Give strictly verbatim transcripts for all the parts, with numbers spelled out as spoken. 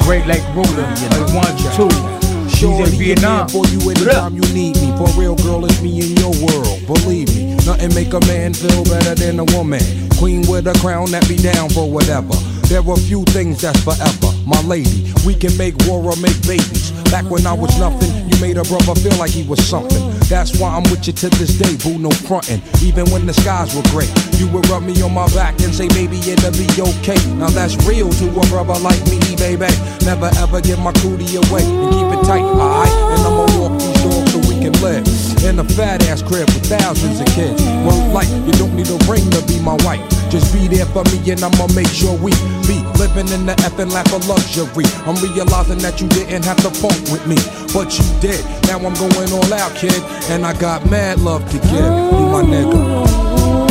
Great Lake ruler, like one, two. Shorty, She's in Vietnam. For you anytime you need me. For real, girl, it's me in your world. Believe me, nothing make a man feel better than a woman. Queen with a crown that be down for whatever. There are few things that's forever. My lady, we can make war or make babies. Back when I was nothing, you made a brother feel like he was something. That's why I'm with you to this day, boo, no frontin'. Even when the skies were gray, you would rub me on my back and say, baby, it'll be okay. Now that's real to a brother like me, baby. Never ever give my cootie away and keep it tight, alright? And I'ma walk these dogs so we can live in a fat ass crib with thousands of kids. Word like, you don't need a ring to be my wife. Just be there for me and I'ma make sure we be living in the effing lap of luxury. I'm realizing that you didn't have to funk with me, but you did. Now I'm going all out, kid, and I got mad love to give. You my nigga.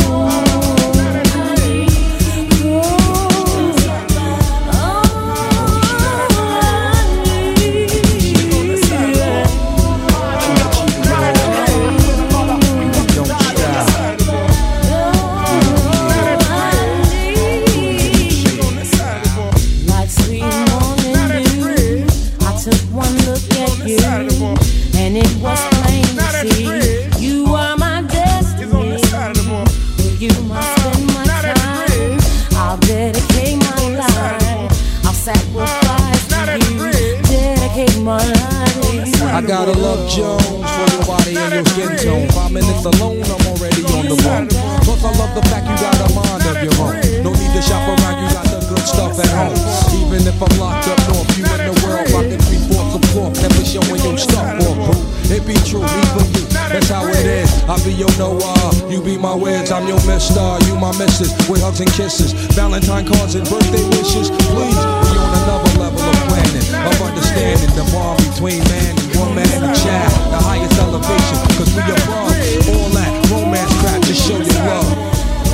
And it was plain to see you are my destiny. You must spend my time. I'll dedicate my life. I'll sacrifice to you. Dedicate my life to you. I gotta love Jones for your body and your skin tone. Five minutes alone, I'm already on the run. Plus I love the fact you got a mind of your own. No need to shop around, you got the good stuff at home. Even if I'm locked up north, you in the world rocking three fourths of cloth. Never showing your stuff for boo. It be true, me for you. That's how it is. I be your Noah, you be my Wiz. I'm your Mister, you my Missus. With hugs and kisses, Valentine cards and birthday wishes. Please be on another level of planning, of understanding the bond between man and woman and a child. The highest elevation, cause we above all that romance crap. Just show your love.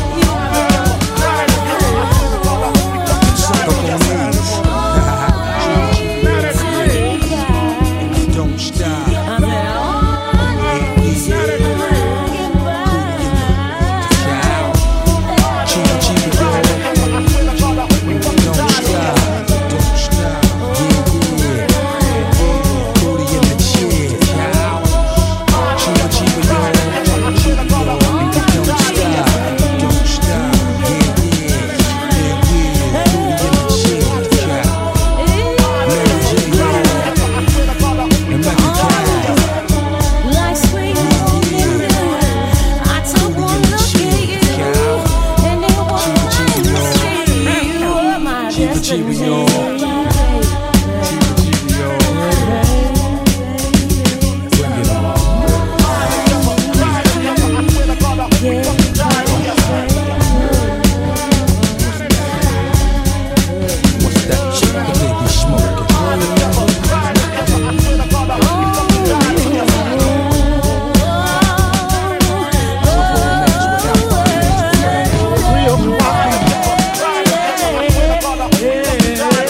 Suck up on these. Don't stop.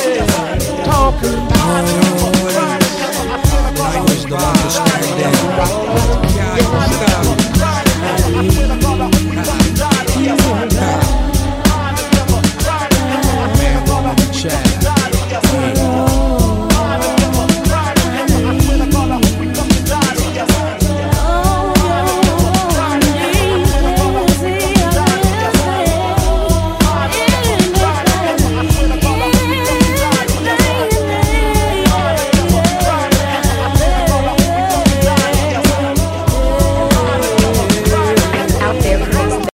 Language don't understand that.